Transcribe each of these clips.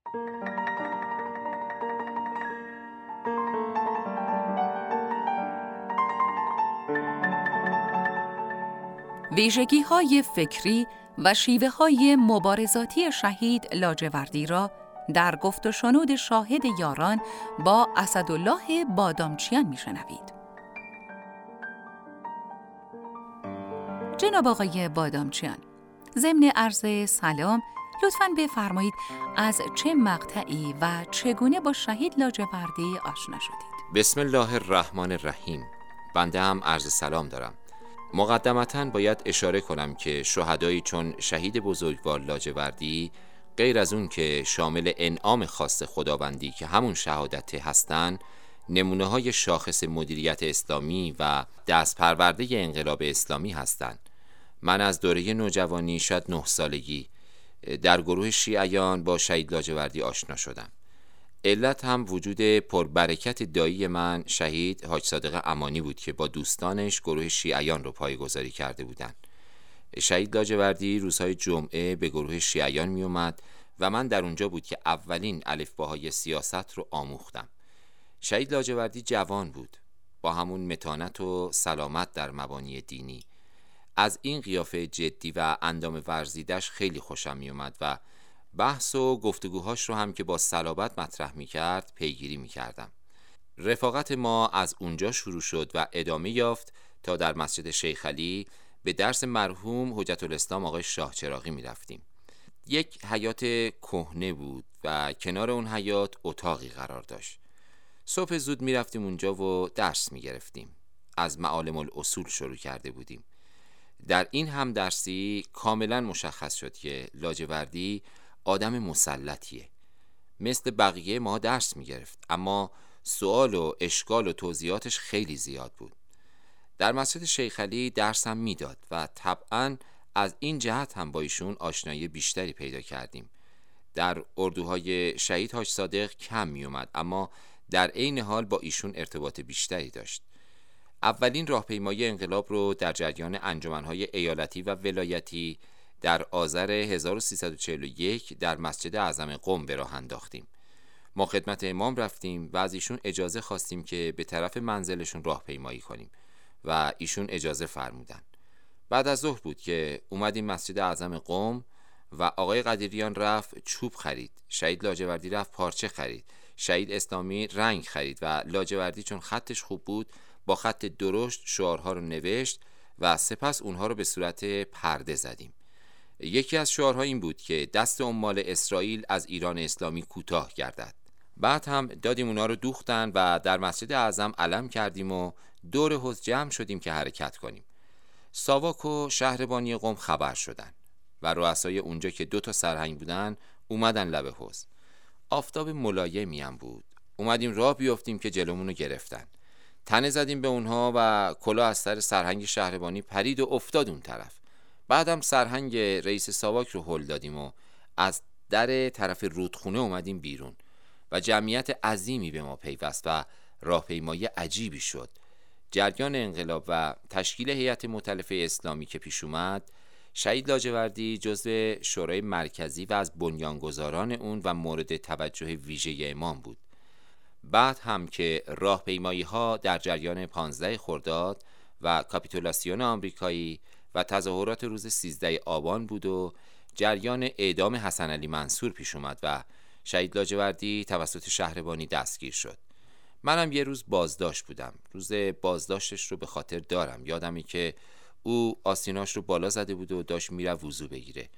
ویژگی‌های فکری و شیوه‌های مبارزاتی شهید لاجوردی را در گفت و شنود شاهد یاران با اسدالله بادامچیان می‌شنوید. جناب آقای بادامچیان، ضمن عرض سلام، لطفاً بفرمایید از چه مقطعی و چگونه با شهید لاجوردی آشنا شدید؟ بسم الله الرحمن الرحیم. بنده هم عرض سلام دارم. مقدمتاً باید اشاره کنم که شهدایی چون شهید بزرگوار لاجوردی غیر از اون که شامل انعام خاص خداوندی که همون شهادت هستن، نمونه‌های شاخص مدیریت اسلامی و دست پرورده انقلاب اسلامی هستند. من از دوره نوجوانی شاید 9 سالگی در گروه شیعیان با شهید لاجوردی آشنا شدم. علت هم وجود پربرکت دایی من شهید حاج صادق امانی بود که با دوستانش گروه شیعیان رو پایه‌گذاری کرده بودند. شهید لاجوردی روزهای جمعه به گروه شیعیان می اومد و من در اونجا بود که اولین الفباهای سیاست رو آموختم. شهید لاجوردی جوان بود، با همون متانت و سلامت در مبانی دینی. از این قیافه جدی و اندام ورزیدش خیلی خوشم می اومد و بحث و گفتگوهاش رو هم که با صلابت مطرح می کرد پیگیری می کردم. رفاقت ما از اونجا شروع شد و ادامه یافت تا در مسجد شیخ علی به درس مرحوم حجت الاسلام آقای شاه چراغی می رفتیم. یک حیاط کهنه بود و کنار اون حیاط اتاقی قرار داشت. صبح زود می رفتیم اونجا و درس می گرفتیم. از معالم الاصول شروع کرده بودیم. در این هم درسی کاملا مشخص شد که لاجوردی آدم مسلطیه. مثل بقیه ما درس می گرفت، اما سوال و اشکال و توضیحاتش خیلی زیاد بود. در مسجد شیخ علی درس هم می داد و طبعاً از این جهت هم با ایشون آشنایی بیشتری پیدا کردیم. در اردوهای شهید حاج صادق کم می اومد، اما در عین حال با ایشون ارتباط بیشتری داشت. اولین راهپیمایی انقلاب رو در جریان انجمنهای ایالتی و ولایتی در آذر 1341 در مسجد اعظم قم به راه انداختیم. ما خدمت امام رفتیم و از ایشون اجازه خواستیم که به طرف منزلشون راهپیمایی کنیم و ایشون اجازه فرمودن. بعد از ظهر بود که اومدیم مسجد اعظم قم و آقای قدیریان رفت چوب خرید، شهید لاجوردی رفت پارچه خرید، شهید اسلامی رنگ خرید و لاجوردی چون خطش خوب بود با خط درشت شعارها رو نوشت و سپس اونها رو به صورت پرده زدیم. یکی از شعارها این بود که دست عمال اسرائیل از ایران اسلامی کوتاه گردد. بعد هم دادیم اونها رو دوختن و در مسجد اعظم علم کردیم و دور حوض جمع شدیم که حرکت کنیم. ساواک و شهربانی قم خبر شدن و رؤسای اونجا که 2 سرهنگ بودن اومدن لب حوض. آفتاب ملایمی هم بود. اومدیم راه بیافتیم که جلومونو گرفتن. تنه زدیم به اونها و کلاه از سر سرهنگ شهربانی پرید و افتاد اون طرف. بعدم سرهنگ رئیس ساواک رو هل دادیم و از در طرف رودخونه اومدیم بیرون و جمعیت عظیمی به ما پیوست و راهپیمایی عجیبی شد. جریان انقلاب و تشکیل هیئت مؤتلفه اسلامی که پیش اومد، شهید لاجوردی جزو شورای مرکزی و از بنیانگذاران اون و مورد توجه ویژه امام بود. بعد هم که راهپیمایی ها در جریان 15 خرداد و کاپیتولاسیون آمریکایی و تظاهرات روز 13 آبان بود و جریان اعدام حسن علی منصور پیش اومد و شهید لاجوردی توسط شهربانی دستگیر شد. منم یه روز بازداشت بودم. روز بازداشتش رو به خاطر دارم. یادمی که او آستیناش رو بالا زده بود و داشت میره وضو بگیره.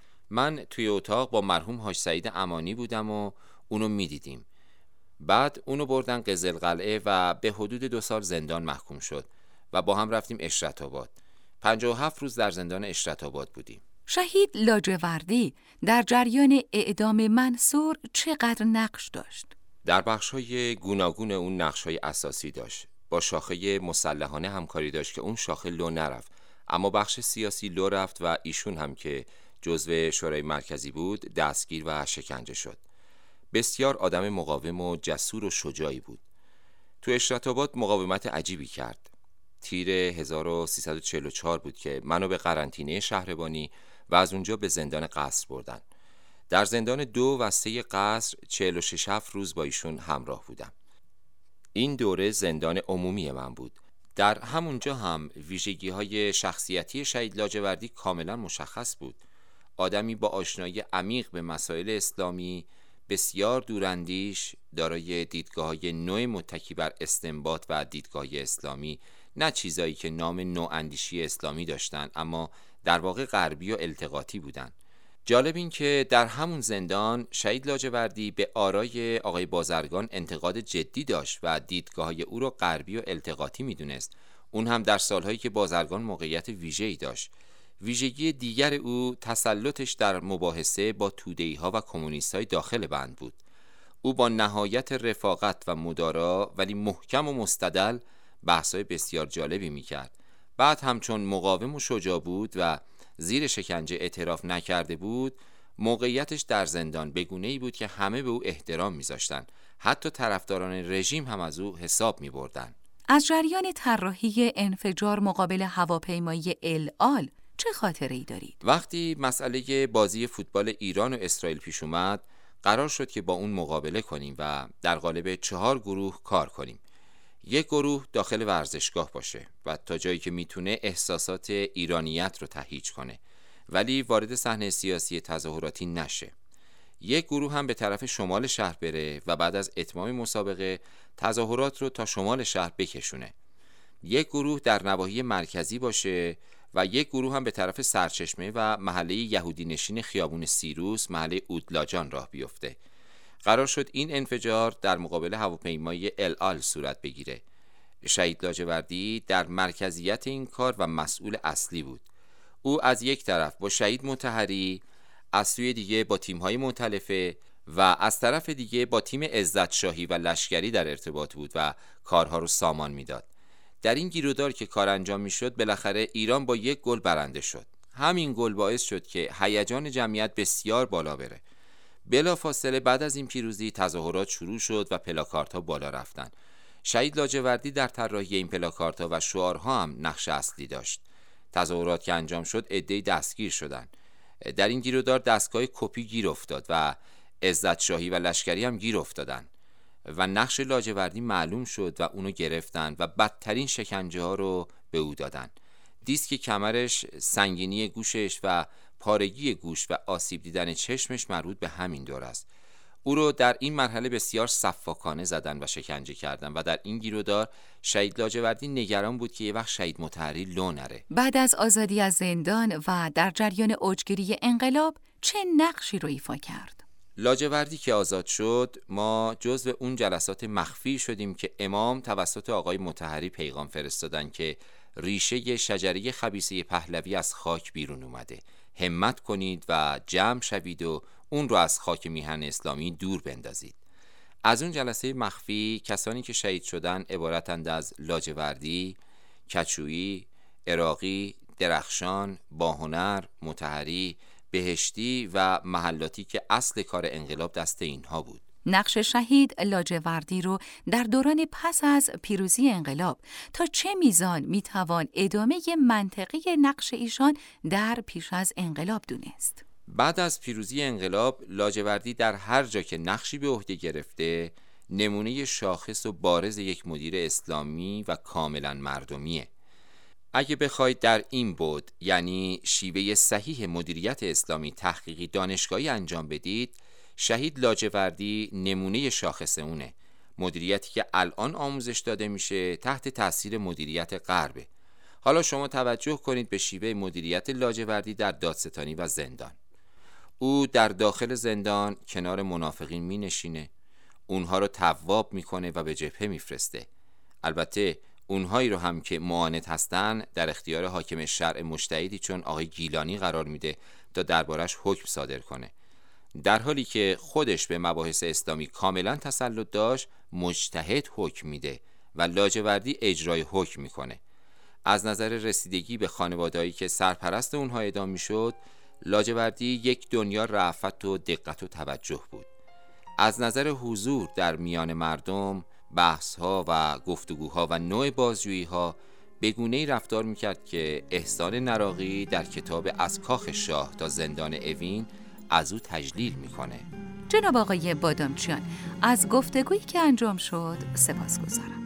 من توی اتاق با مرحوم حاج سعید امانی بودم و اونو میدیدیم. بعد اونو بردن قزلقلعه و به حدود 2 سال زندان محکوم شد و با هم رفتیم اشرت‌آباد. 57 روز در زندان اشرت‌آباد بودیم. شهید لاجوردی در جریان اعدام منصور چقدر نقش داشت؟ در بخش‌های گوناگون اون نقش‌های اساسی داشت. با شاخه مسلحانه همکاری داشت که اون شاخه لو نرفت، اما بخش سیاسی لو رفت و ایشون هم که جزو شورای مرکزی بود دستگیر و شکنجه شد. بسیار آدم مقاوم و جسور و شجاعی بود. تو اشرت‌آباد مقاومت عجیبی کرد. تیر 1344 بود که منو به قرنطینه شهربانی و از اونجا به زندان قصر بردن. در زندان 2 و 3 قصر 46 روز با ایشون همراه بودم. این دوره زندان عمومی من بود. در همونجا هم ویژگی‌های شخصیتی شهید لاجوردی کاملا مشخص بود. آدمی با آشنایی عمیق به مسائل اسلامی، بسیار دوراندیش، دارای دیدگاه‌های نوع متکی بر استنباط و دیدگاه اسلامی، نه چیزایی که نام نواندیشی اسلامی داشتن اما در واقع غربی و التقاطی بودن. جالب این که در همون زندان شهید لاجوردی به آرای آقای بازرگان انتقاد جدی داشت و دیدگاه‌های او را غربی و التقاطی می‌دونست. اون هم در سالهایی که بازرگان موقعیت ویژه‌ای داشت. ویژگی دیگر او تسلطش در مباحثه با توده‌ای‌ها و کمونیست‌های داخل بند بود. او با نهایت رفاقت و مدارا ولی محکم و مستدل بحث‌های بسیار جالبی می‌کرد. بعد همچون مقاوم و شجاع بود و زیر شکنجه اعتراف نکرده بود، موقعیتش در زندان بگونه‌ای بود که همه به او احترام می‌ذاشتن. حتی طرفداران رژیم هم از او حساب می‌بردن. از جریان طراحی انفجار مقابل هواپیمایی العال چه خاطره‌ای دارید؟ وقتی مسئله بازی فوتبال ایران و اسرائیل پیش اومد، قرار شد که با اون مقابله کنیم و در قالب 4 گروه کار کنیم. یک گروه داخل ورزشگاه باشه و تا جایی که میتونه احساسات ایرانیت رو تهییج کنه ولی وارد صحنه سیاسی تظاهراتی نشه. یک گروه هم به طرف شمال شهر بره و بعد از اتمام مسابقه تظاهرات رو تا شمال شهر بکشونه. یک گروه در نواحی مرکزی باشه و یک گروه هم به طرف سرچشمه و محله یهودی نشین خیابون سیروس، محله اودلاجان راه بیفته. قرار شد این انفجار در مقابل هواپیمای العال صورت بگیره. شهید لاجوردی در مرکزیت این کار و مسئول اصلی بود. او از یک طرف با شهید مطهری، از سوی دیگه با تیم‌های مؤتلفه و از طرف دیگه با تیم عزت شاهی و لشکری در ارتباط بود و کارها رو سامان میداد. در این گیرودار که کار انجام میشد بالاخره ایران با 1 گل برنده شد. همین گل باعث شد که هیجان جمعیت بسیار بالا بره. بلافاصله بعد از این پیروزی تظاهرات شروع شد و پلاکاردها بالا رفتن. شهید لاجوردی در طراحی این پلاکاردها و شعارها هم نقش اصلی داشت. تظاهرات که انجام شد عده‌ای دستگیر شدند. در این گیرودار دستگاه کپی گیر افتاد و عزت شاهی و لشکری هم گیر افتادن و نقش لاجوردی معلوم شد و اونو گرفتن و بدترین شکنجه ها رو به او دادن. دیسک کمرش، سنگینی گوشش و پارگی گوش و آسیب دیدن چشمش مربوط به همین دور است. او رو در این مرحله بسیار سفاکانه زدن و شکنجه کردن و در این گیرودار شهید لاجوردی نگران بود که یه وقت شهید مطهری لو نره. بعد از آزادی از زندان و در جریان اوجگیری انقلاب چه نقشی رو ایفا کرد؟ لاجوردی که آزاد شد، ما جزو اون جلسات مخفی شدیم که امام توسط آقای مطهری پیغام فرستادن که ریشه شجره خبیثه پهلوی از خاک بیرون اومده. همت کنید و جمع شوید و اون رو از خاک میهن اسلامی دور بندازید. از اون جلسه مخفی کسانی که شهید شدن عبارتند از لاجوردی، کچویی، عراقی، درخشان، باهنر، مطهری، بهشتی و محلاتی که اصل کار انقلاب دست اینها بود. نقش شهید لاجوردی رو در دوران پس از پیروزی انقلاب تا چه میزان میتوان ادامه منطقی نقش ایشان در پیش از انقلاب دونست؟ بعد از پیروزی انقلاب لاجوردی در هر جا که نقشی به عهده گرفته نمونه شاخص و بارز یک مدیر اسلامی و کاملا مردمیه. اگه بخواید در این بود، یعنی شیوه صحیح مدیریت اسلامی تحقیقی دانشگاهی انجام بدید، شهید لاجوردی نمونه شاخص اونه. مدیریتی که الان آموزش داده میشه تحت تاثیر مدیریت غربه. حالا شما توجه کنید به شیوه مدیریت لاجوردی در دادستانی و زندان. او در داخل زندان کنار منافقین می نشینه، اونها رو تواب میکنه و به جبهه میفرسته. البته اونهایی رو هم که معاند هستن در اختیار حاکم شرع مجتهدی چون آقای گیلانی قرار میده تا دربارش حکم صادر کنه. در حالی که خودش به مباحث اسلامی کاملا تسلط داشت، مجتهد حکم میده و لاجوردی اجرای حکم میکنه. از نظر رسیدگی به خانواده‌ای که سرپرست اونها اعدام میشد، لاجوردی یک دنیا رأفت و دقت و توجه بود. از نظر حضور در میان مردم، بحث‌ها و گفتگوها و نوع بازجویی‌ها به گونه‌ای رفتار میکرد که احسان نراقی در کتاب از کاخ شاه تا زندان اوین از او تجلیل میکنه. جناب آقای بادامچیان، از گفتگویی که انجام شد سپاسگزارم.